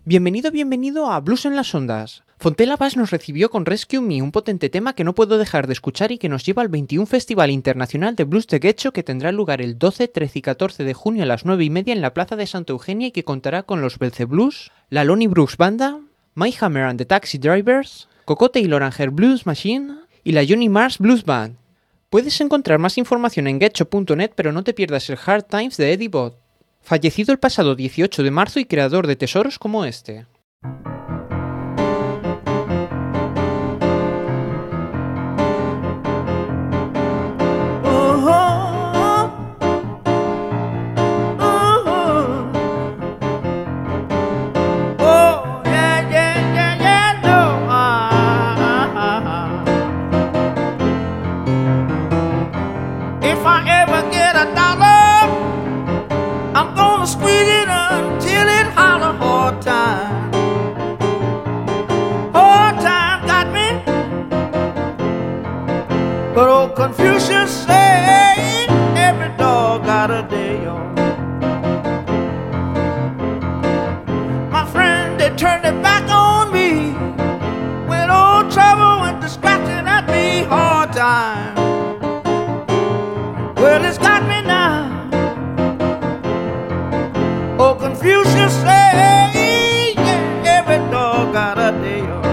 Bienvenido a Blues en las Ondas. Fontella Bass nos recibió con Rescue Me, un potente tema que no puedo dejar de escuchar y que nos lleva al 21 Festival Internacional de Blues de Getxo, que tendrá lugar el 12, 13 y 14 de junio a las 9:30 en la Plaza de Santa Eugenia y que contará con los Belce Blues, la Lonnie Brooks Banda, Mike Hammer and the Taxi Drivers, Coco Taylor and Her Blues Machine y la Johnny Marrs Blues Band. Puedes encontrar más información en getxo.net, pero no te pierdas el Hard Times de Eddie Bott, fallecido el pasado 18 de marzo y creador de tesoros como este. But old Confucius say every dog got a day on. My friend, they turned their back on me when old trouble went to scratching at me hard time. Well, it's got me now. Old Confucius say every dog got a day on.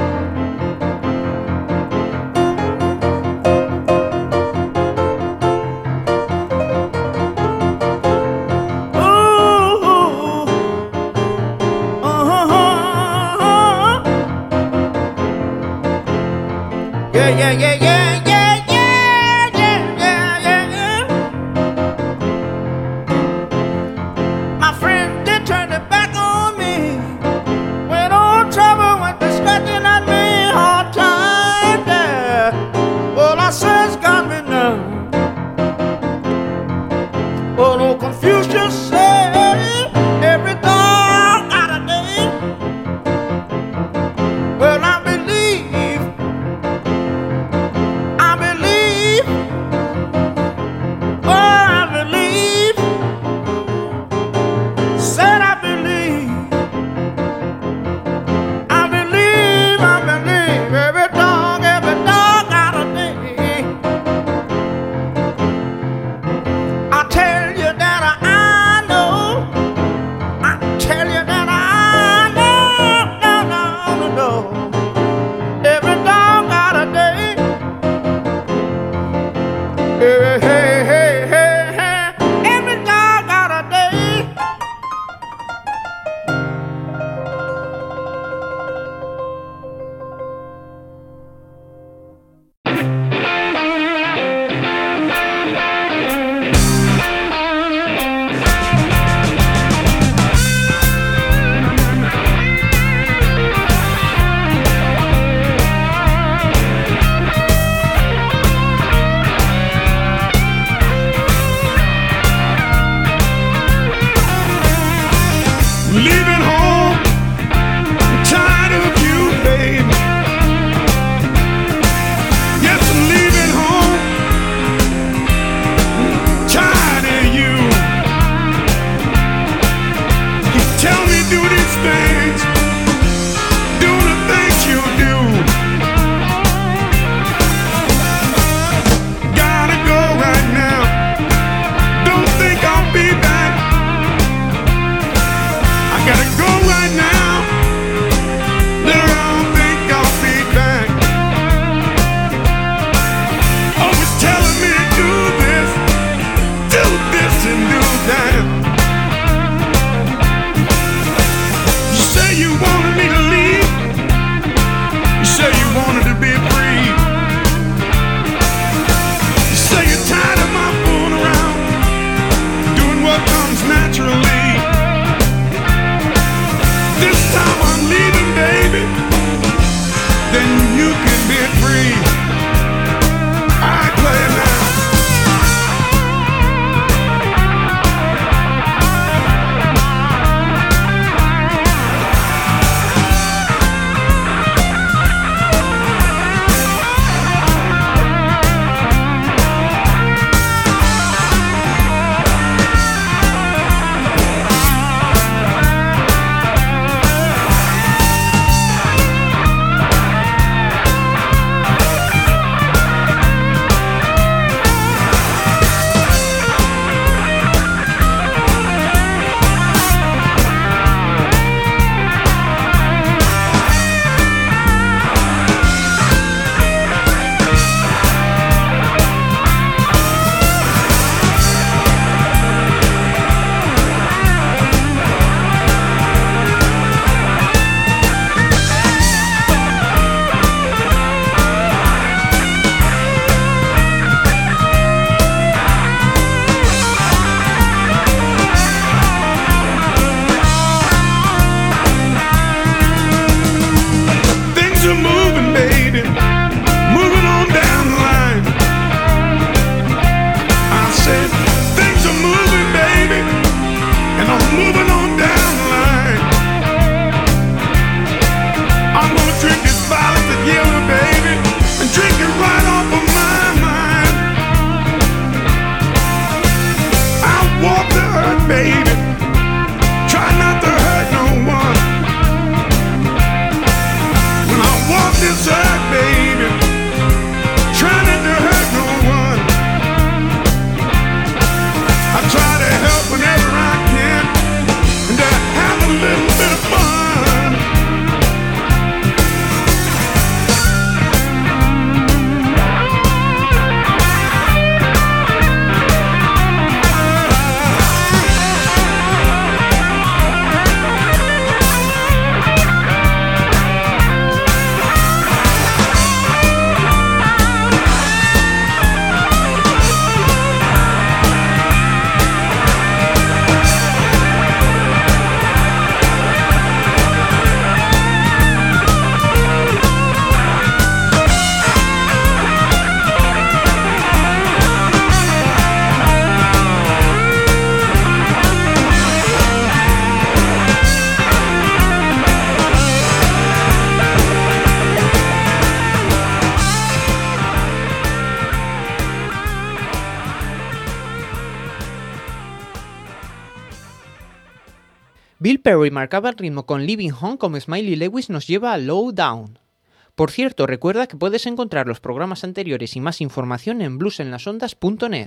Bill Perry marcaba el ritmo con Living Home, como Smiley Lewis nos lleva a Low Down. Por cierto, recuerda que puedes encontrar los programas anteriores y más información en bluesenlasondas.net.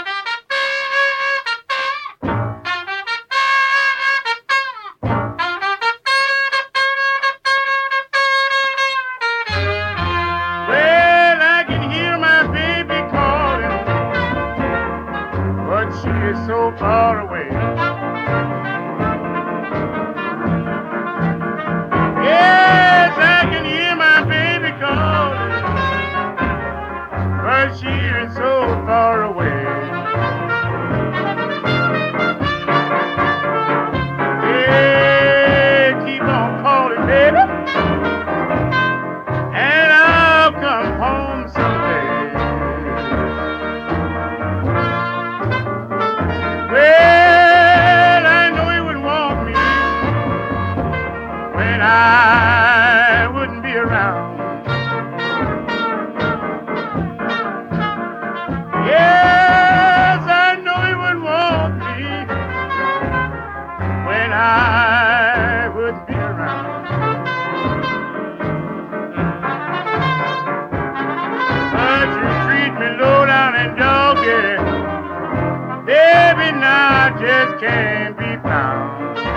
Well, I can hear my baby calling, but she is so far away. Yes, I can hear my baby calling, but she is so far away. Yeah, keep on calling, baby, and I'll come home someday. Well, I know he would want me when I wouldn't be around. Yes, I know he would want me when I wouldn't be around. But you treat me low down and doggy, baby, now I just can't be found.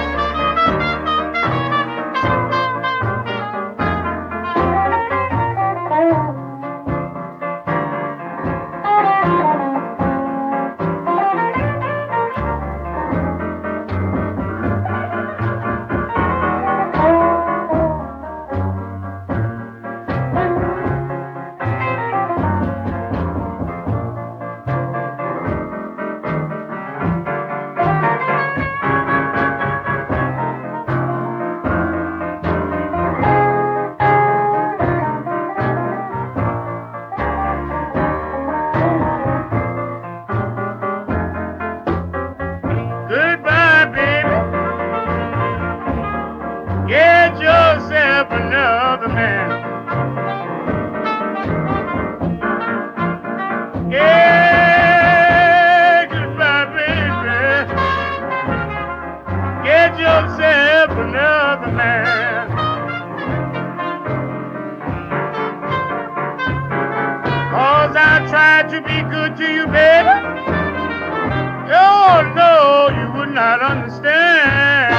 Goodbye, baby. Get yourself another man. Yeah, goodbye, baby. Get yourself another man. 'Cause I tried to be good to you, baby. Oh, no, you would not understand.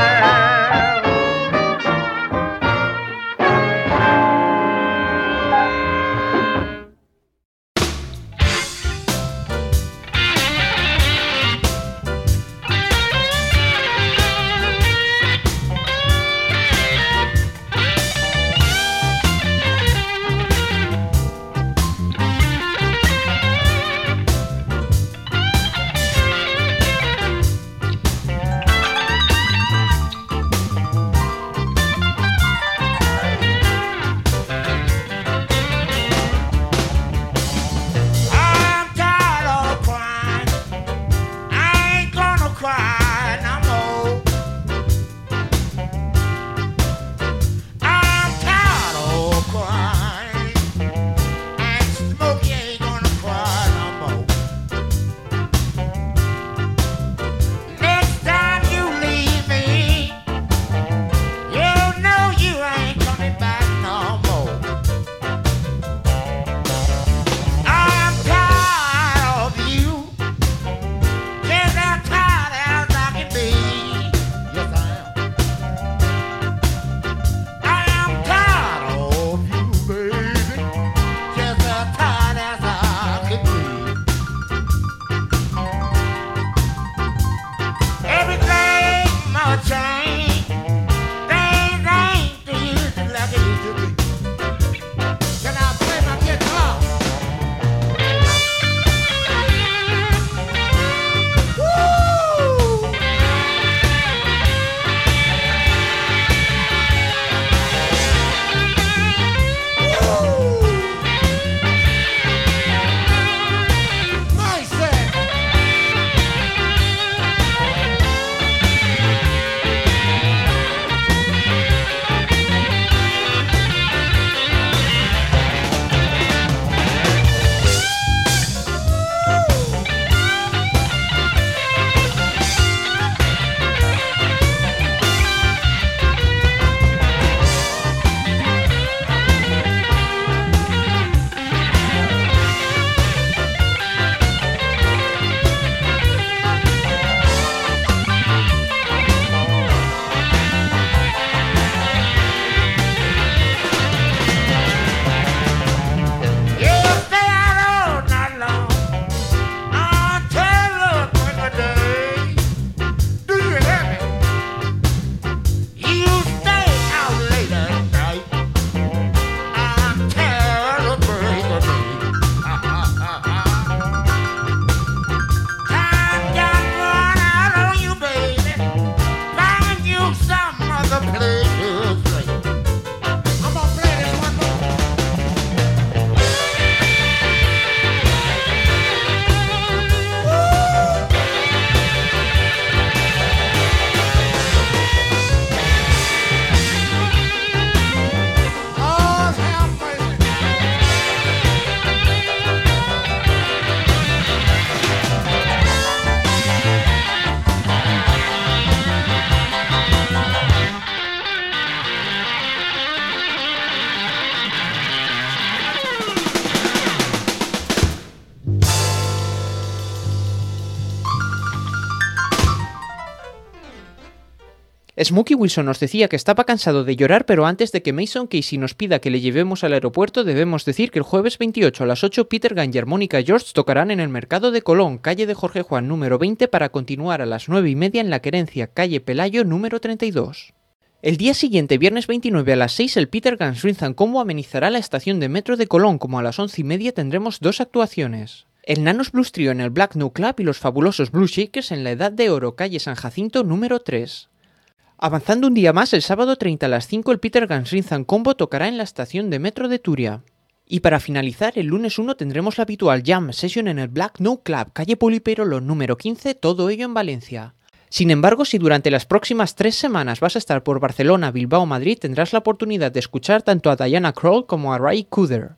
Smokey Wilson nos decía que estaba cansado de llorar, pero antes de que Mason Casey nos pida que le llevemos al aeropuerto, debemos decir que el jueves 28 a las 8 Peter Gunn y Armónica George tocarán en el Mercado de Colón, calle de Jorge Juan número 20, para continuar a las 9:30 en La Querencia, calle Pelayo número 32. El día siguiente, viernes 29 a las 6, el Peter Guns Rhythm Combo amenizará la estación de metro de Colón, como a las 11:30 tendremos dos actuaciones. El Nanos Blues Trio en el Black No Club y los fabulosos Blues Shakers en la Edad de Oro, calle San Jacinto número 3. Avanzando un día más, el sábado 30 a las 5 el Peter Guns Rhythm Combo tocará en la estación de metro de Turia. Y para finalizar, el lunes 1 tendremos la habitual Jam Session en el Black No Club, calle Poliperolo número 15, todo ello en Valencia. Sin embargo, si durante las próximas 3 semanas vas a estar por Barcelona, Bilbao o Madrid, tendrás la oportunidad de escuchar tanto a Diana Krall como a Ray Cooder.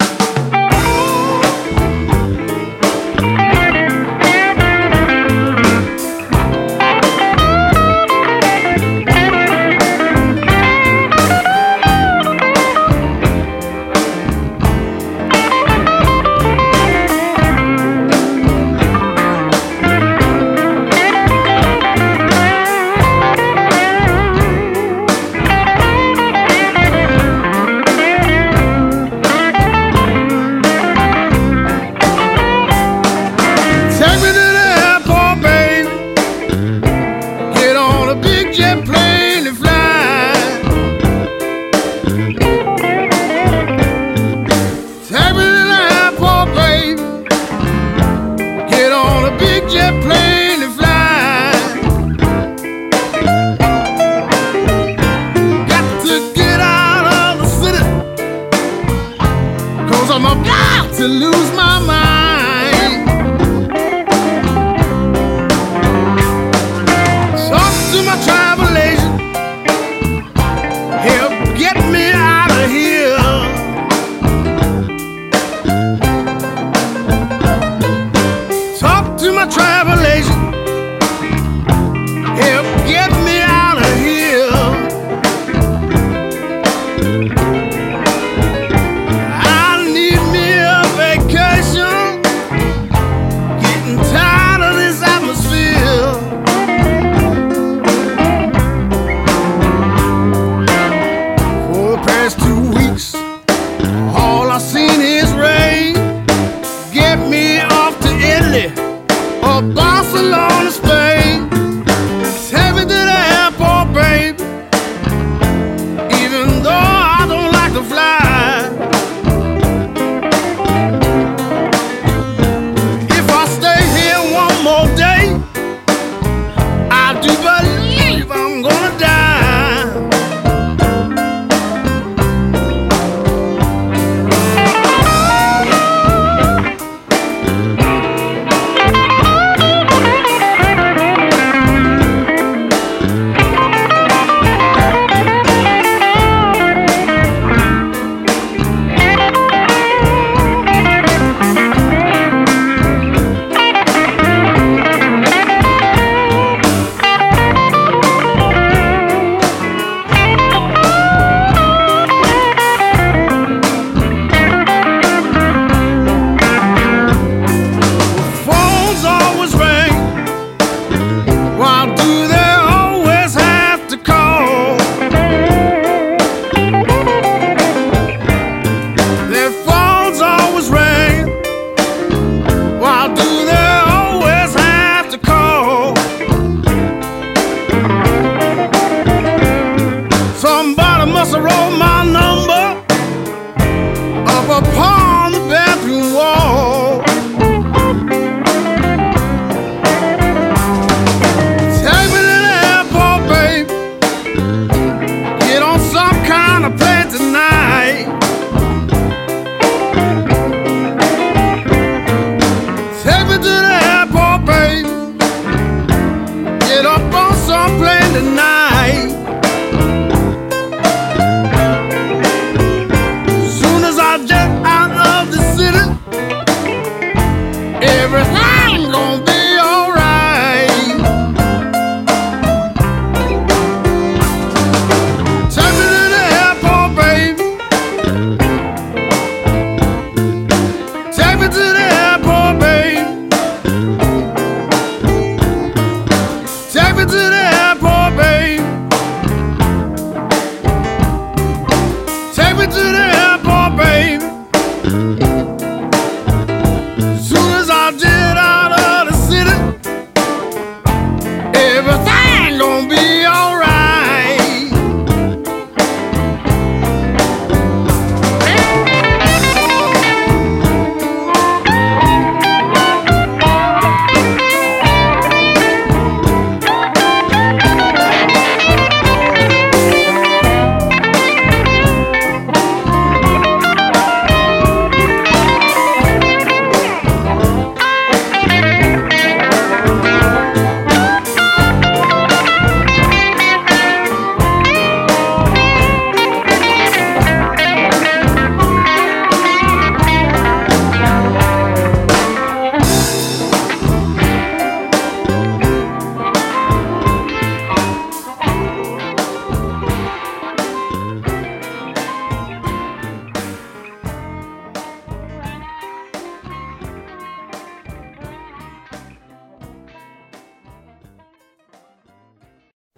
To lose my mind. Talk to my travel agent, help get me out of here. Talk to my travel agent, help get me out of here. Barcelona, Spain, take me to the airport, babe. Even though I don't like to fly, if I stay here one more day, I do believe I'm gonna die. Somebody must have wrote my number up upon the bathroom wall. Take me to the airport, babe. Get on some kind of plane tonight. Take me to the airport, babe. Get up on some plane tonight. Everything gonna be alright. Take me to the airport, baby. Take me to the airport, baby. Take me to the airport, baby.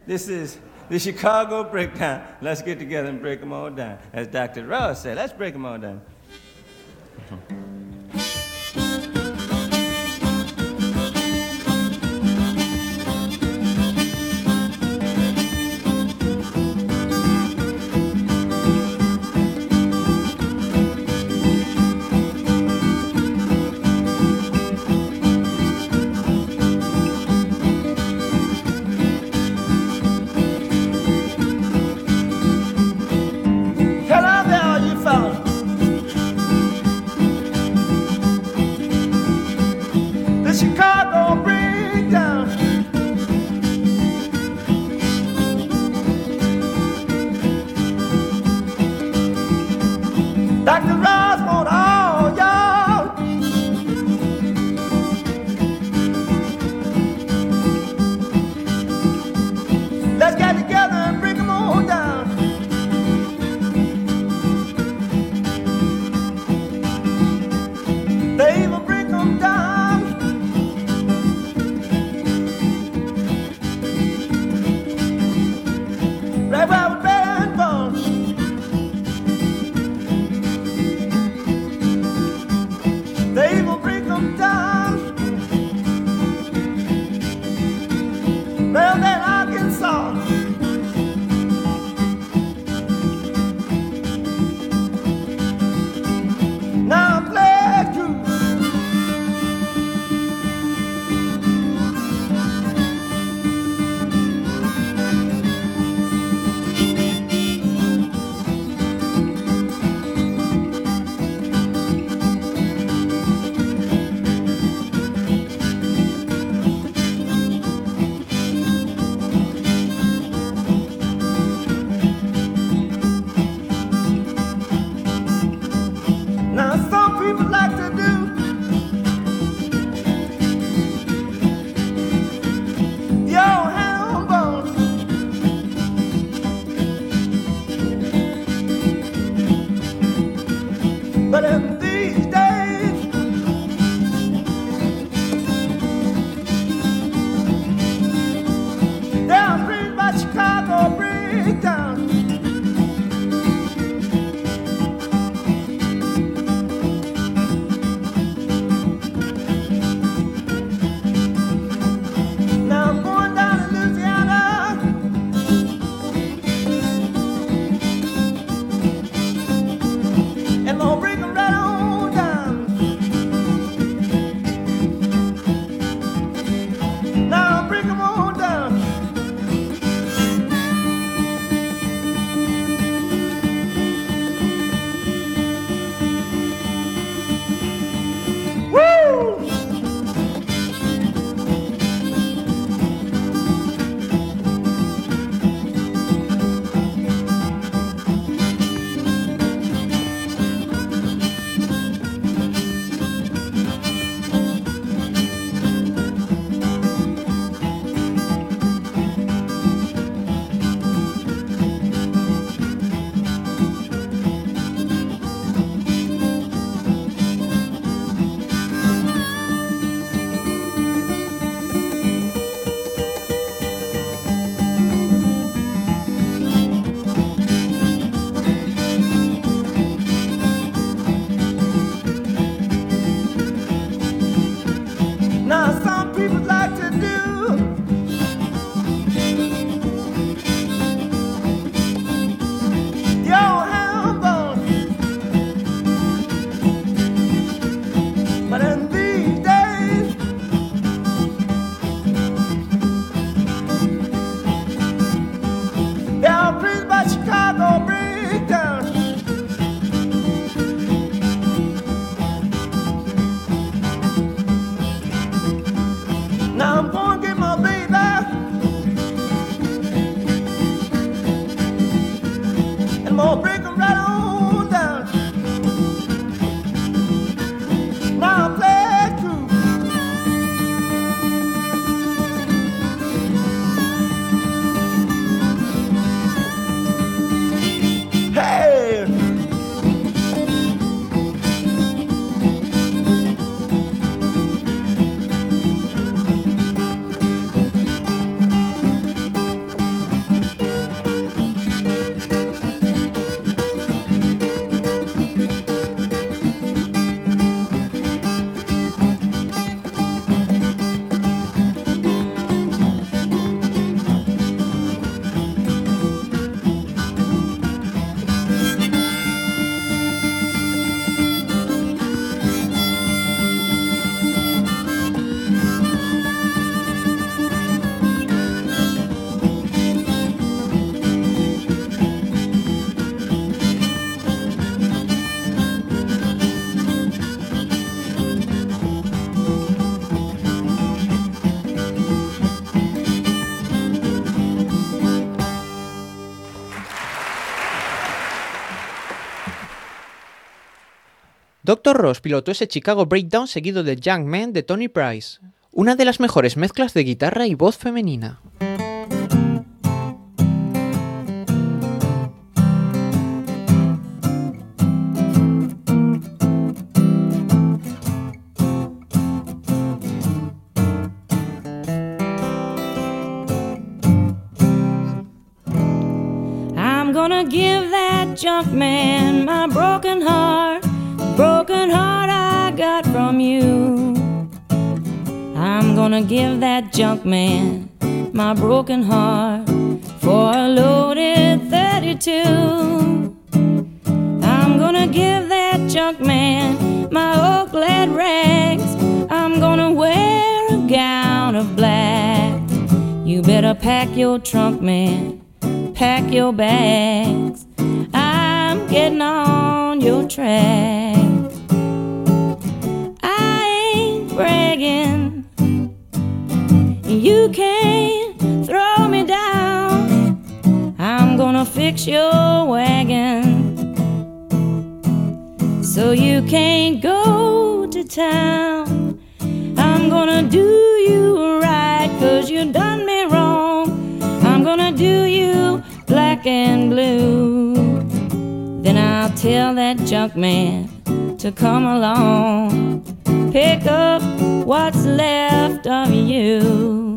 This is the Chicago breakdown. Let's get together and break them all down. As Dr. Ross said, let's break them all down. Chicago breakdown. Dr. Ross want all y'all. Let's get together and bring them all down. They will bring them down. Right where we're been born. They will bring them down. Well, then Arkansas. Now I'm glad you. Now some people like to do your ham bones, but in these days they're bring by Chicago breakdown. Now I'm going down to Louisiana, and I'll bring them right on down. Now I'll bring them on down. Woo! Now some people like to do your ham bones, but in these days they're pleased by Chicago breakdown. Dr. Ross pilotó ese Chicago Breakdown seguido de Young Man de Tony Price, una de las mejores mezclas de guitarra y voz femenina. I'm gonna give that junk man my broken heart I got from you. I'm gonna give that junk man my broken heart for a loaded 32. I'm gonna give that junk man my old glad rags. I'm gonna wear a gown of black. You better pack your trunk, man, pack your bags. I'm getting on your track. I ain't bragging, you can't throw me down. I'm gonna fix your wagon so you can't go to town. I'm gonna do you right 'cause you done me wrong. I'm gonna do you black and blue. Then I'll tell that junk man to come along, pick up what's left of you.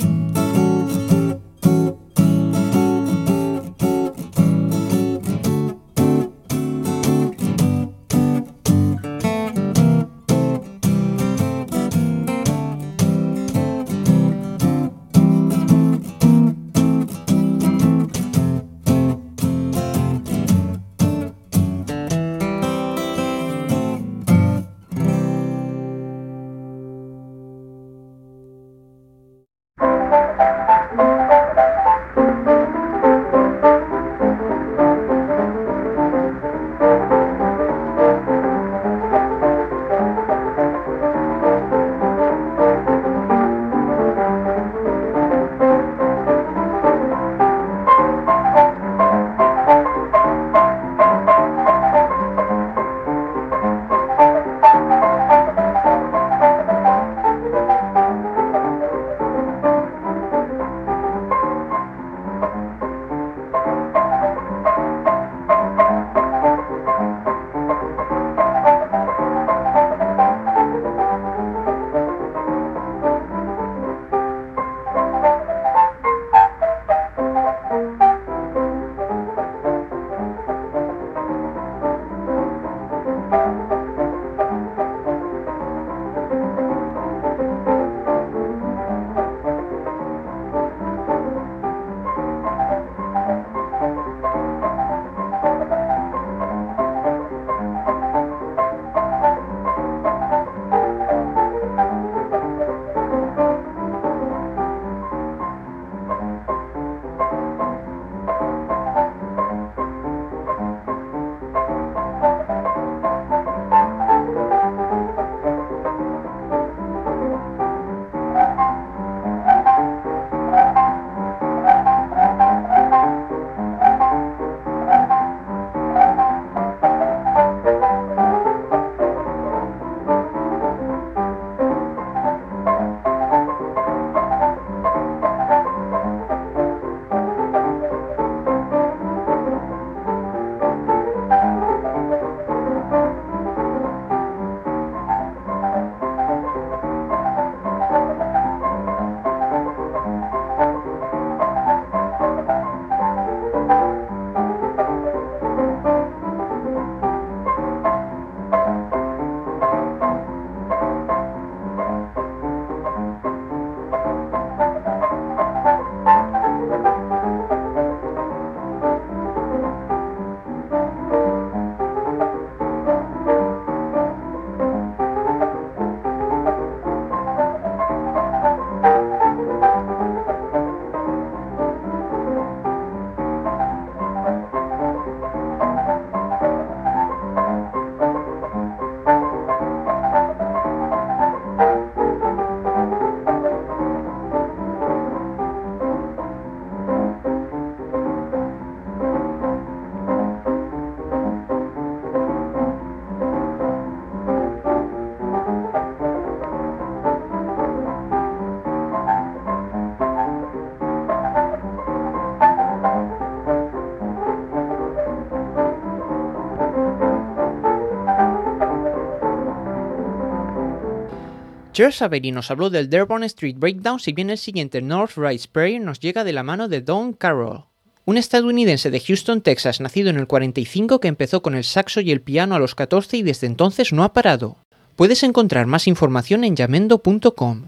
Cher Saveri nos habló del Dearborn Street Breakdown, si bien el siguiente North Rice Prayer nos llega de la mano de Don Carroll, un estadounidense de Houston, Texas, nacido en el 45 que empezó con el saxo y el piano a los 14 y desde entonces no ha parado. Puedes encontrar más información en yamendo.com.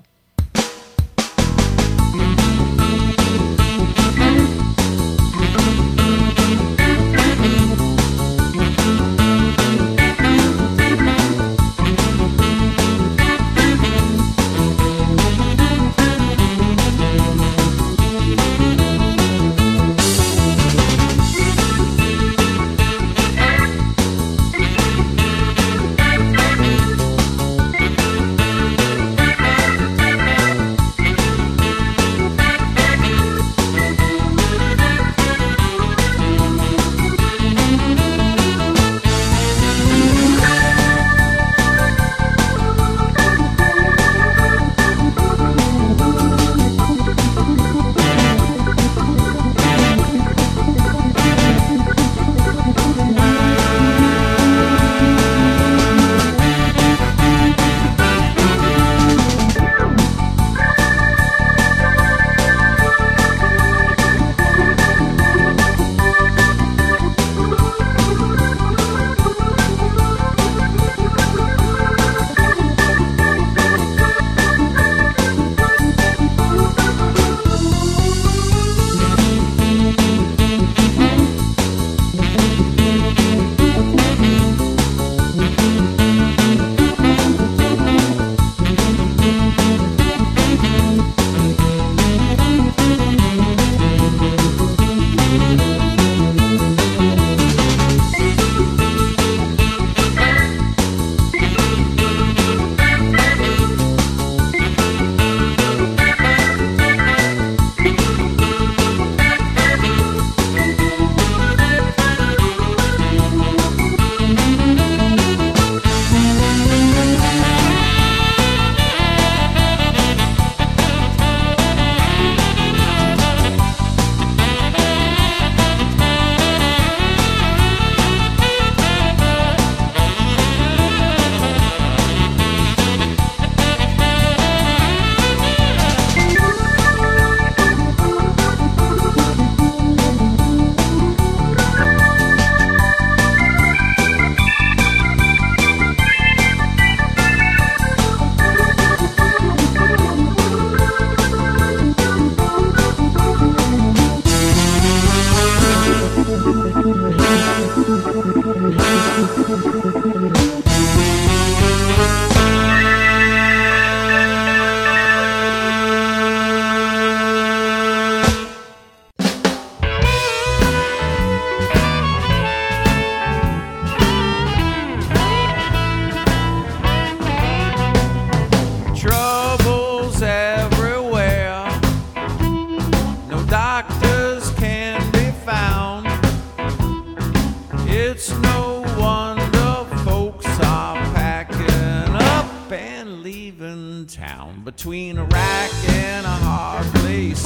Between a rack and a hard place.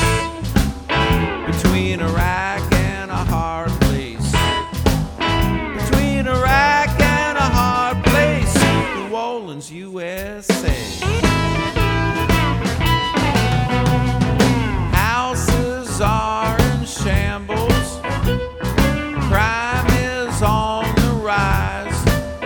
Between a rack and a hard place. Between a rack and a hard place. New Orleans, USA. Houses are in shambles. Crime is on the rise.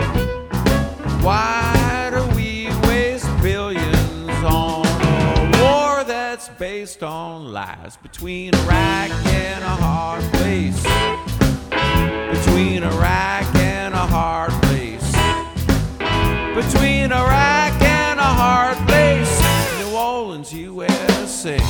Why do we waste billions on a war that's based on lies? Between a rack and a hard place. Between a rack and a hard place. Between a rack and a hard place. New Orleans, USA.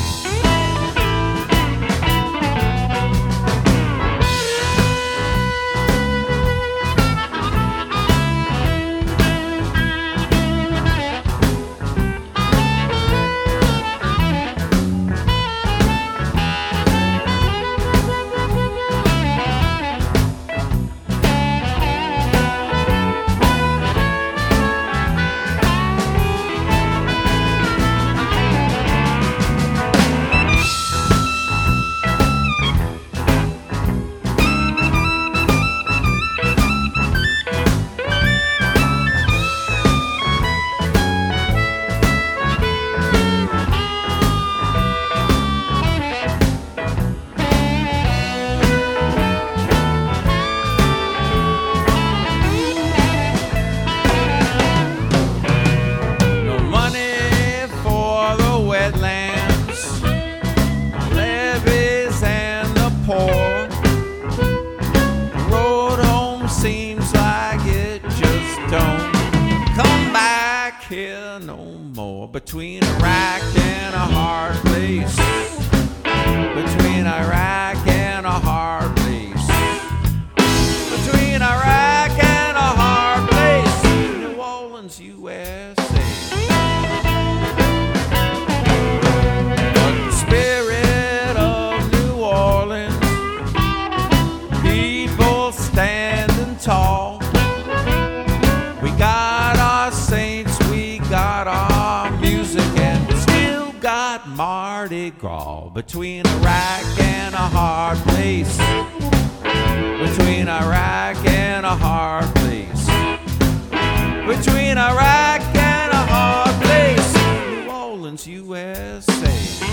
between Iraq and a hard place. Between Iraq and a hard place. Between Iraq and a hard place. New Orleans, USA. But the spirit of New Orleans, people standing tall. We got our saints, we got our music, and we still got Mardi Gras. Between Iraq and a hard place. Between Iraq and a hard place. Between Iraq and a hard place. New Orleans, USA.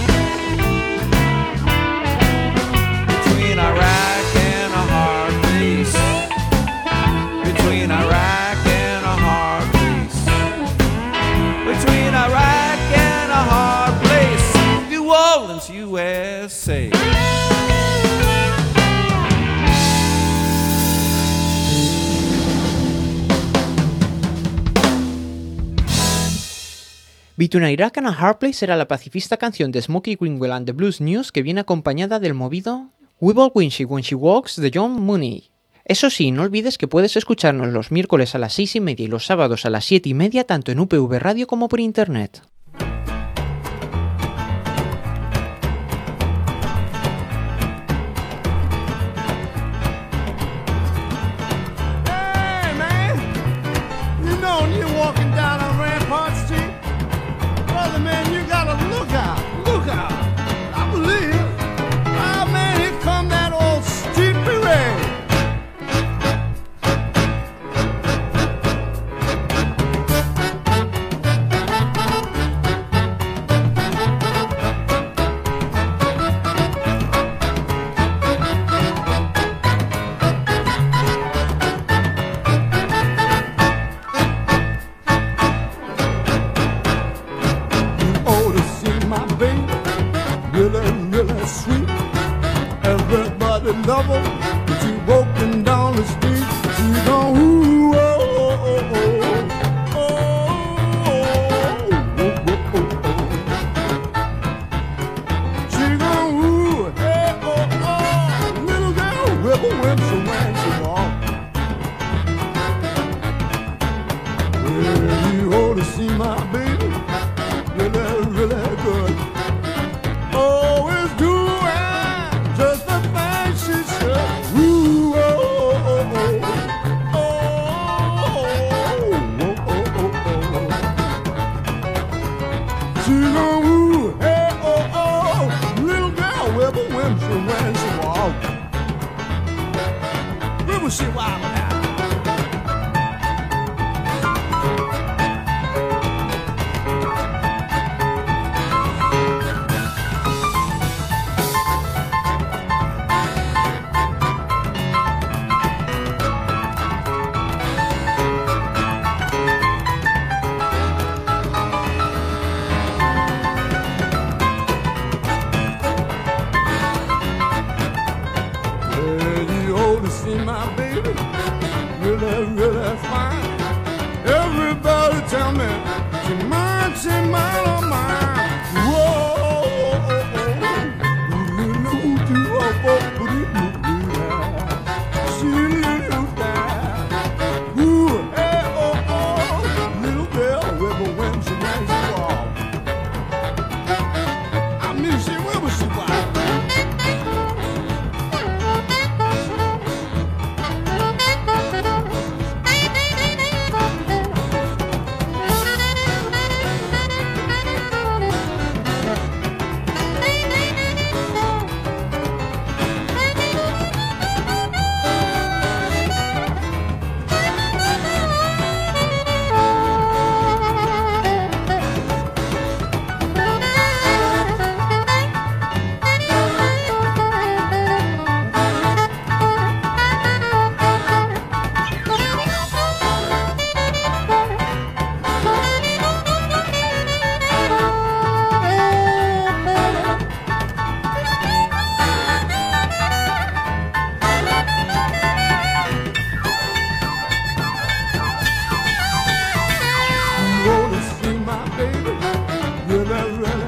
Between Iraq and a hard place. Between Iraq and a hard place. Between Iraq and a hard place. New Orleans, USA. Between Iraq and a Hard Place era la pacifista canción de Smokey Greenwell and the Blues News que viene acompañada del movido We'll Win She When She Walks de John Mooney. Eso sí, no olvides que puedes escucharnos los miércoles a las 6:30 y los sábados a las 7:30 tanto en UPV Radio como por internet. Man, you gotta look out, look out. I believe, oh man, here come that old street parade. Love her, but she walking down the street. She gon' ooh, oh, oh, oh, oh, oh, oh, oh, oh, oh. She gon' ooh, hey, oh, oh, little girl, rebel when she walk. Well, you ought to see my baby, really, really good. Oh, it's doing just the thing she said. Ooh, oh, oh, oh, oh, oh, oh, oh, oh. She gon' ooh, hey, oh, oh, little girl, wibble, when she walk. Wibble, she walk now. See my baby,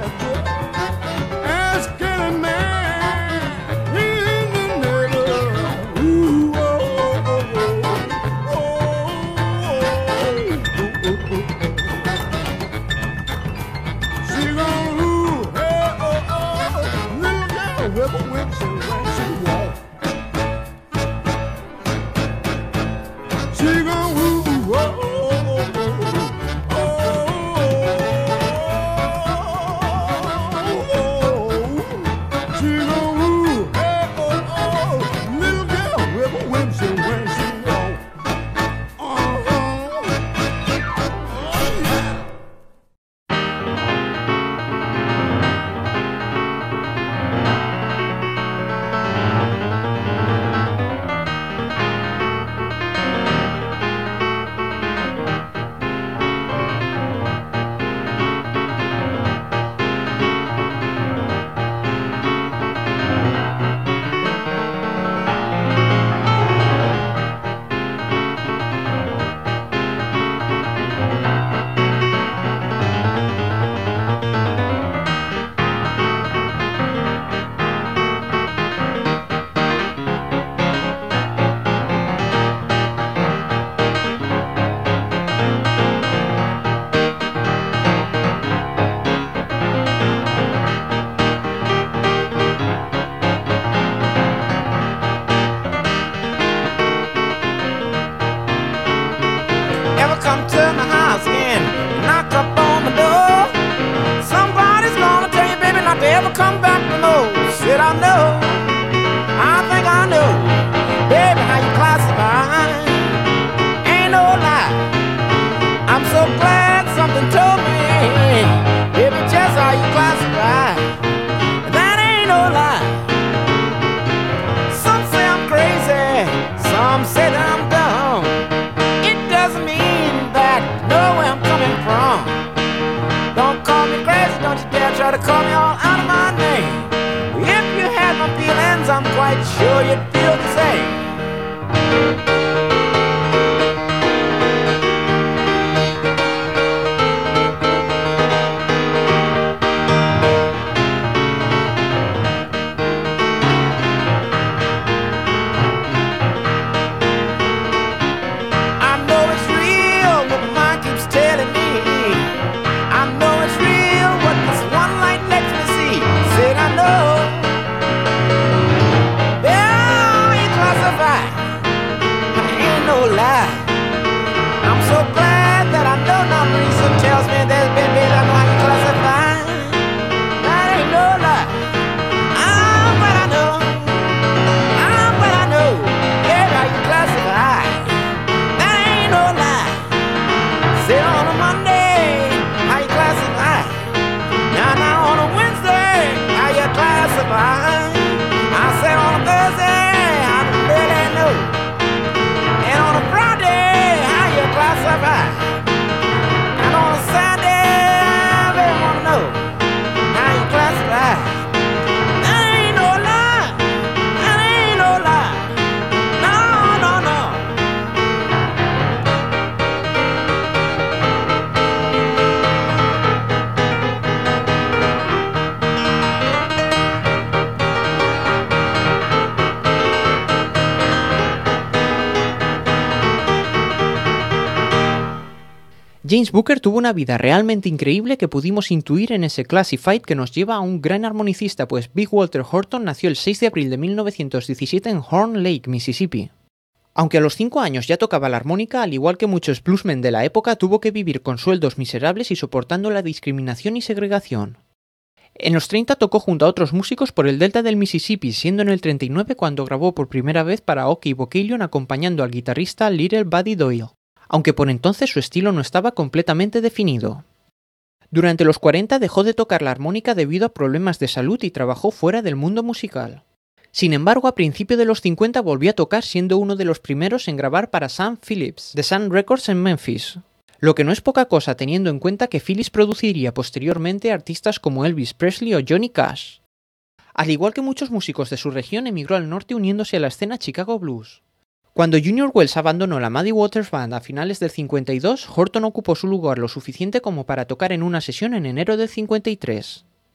Ask any man in the neighborhood. Ooh, oh, oh, oh, oh, oh, oh. She gon' ooh, hey, oh, oh, little girl with a whip and when she walk. She gon' ooh, oh, oh, oh, oh, oh, she gon' ooh, hey, oh, oh, little girl with a whip and when she walk. Oh, yeah. Ever come to my house again and knock up on my door? Somebody's gonna tell you, baby, not to ever come back no more. Said I know, I think I know, baby, how you classify. Ain't no lie, I'm so glad something told me, baby, just how you classify. That ain't no lie. Some say I'm crazy, some say that I'm dumb. It doesn't mean that you know where I'm coming from. Don't call me crazy, don't you dare try to call me all out of my name. If you had my feelings, I'm quite sure you'd feel the same. I know it's real what my mind keeps telling me. I know it's real what this one light lets me see. Said I know, yeah, you classify. Ain't no lie. I'm so glad that I know now reason tells me that, baby, I know how you classify. That ain't no lie. I'm what I know. I'm what I know. Yeah, how you classify. That ain't no lie. Say on a Monday, how you classify? Now on a Wednesday, how you classify? I said on a Thursday, I don't really know. And on a Friday, how you classify? And on a Sunday, I really wanna know how you classify. That ain't no lie. That ain't no lie. No, no, no. James Booker tuvo una vida realmente increíble que pudimos intuir en ese Classified que nos lleva a un gran armonicista, pues Big Walter Horton nació el 6 de abril de 1917 en Horn Lake, Mississippi. Aunque a los 5 años ya tocaba la armónica, al igual que muchos bluesmen de la época, tuvo que vivir con sueldos miserables y soportando la discriminación y segregación. En los 30 tocó junto a otros músicos por el delta del Mississippi, siendo en el 39 cuando grabó por primera vez para Okie Bocalion acompañando al guitarrista Little Buddy Doyle, aunque por entonces su estilo no estaba completamente definido. Durante los 40 dejó de tocar la armónica debido a problemas de salud y trabajó fuera del mundo musical. Sin embargo, a principios de los 50 volvió a tocar siendo uno de los primeros en grabar para Sam Phillips, de Sun Records en Memphis. Lo que no es poca cosa teniendo en cuenta que Phillips produciría posteriormente artistas como Elvis Presley o Johnny Cash. Al igual que muchos músicos de su región, emigró al norte uniéndose a la escena Chicago Blues. Cuando Junior Wells abandonó la Muddy Waters Band a finales del 52, Horton ocupó su lugar lo suficiente como para tocar en una sesión en enero del 53.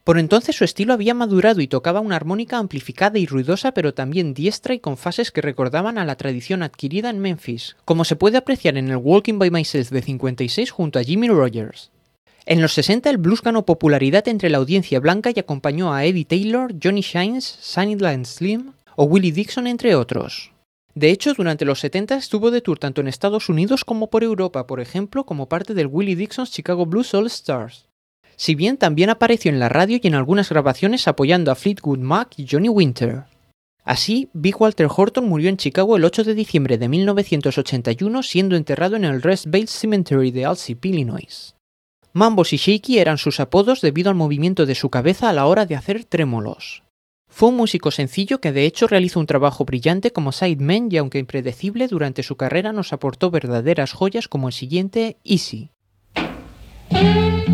Por entonces su estilo había madurado y tocaba una armónica amplificada y ruidosa, pero también diestra y con fases que recordaban a la tradición adquirida en Memphis, como se puede apreciar en el Walking by Myself de 56 junto a Jimmy Rogers. En los 60 el blues ganó popularidad entre la audiencia blanca y acompañó a Eddie Taylor, Johnny Shines, Sunnyland Slim o Willie Dixon, entre otros. De hecho, durante los 70 estuvo de tour tanto en Estados Unidos como por Europa, por ejemplo, como parte del Willie Dixon's Chicago Blues All Stars. Si bien también apareció en la radio y en algunas grabaciones apoyando a Fleetwood Mac y Johnny Winter. Así, Big Walter Horton murió en Chicago el 8 de diciembre de 1981, siendo enterrado en el Rest Vale Cemetery de Alsip, Illinois. Mambos y Shaky eran sus apodos debido al movimiento de su cabeza a la hora de hacer trémolos. Fue un músico sencillo que de hecho realizó un trabajo brillante como sideman y aunque impredecible durante su carrera nos aportó verdaderas joyas como el siguiente Easy.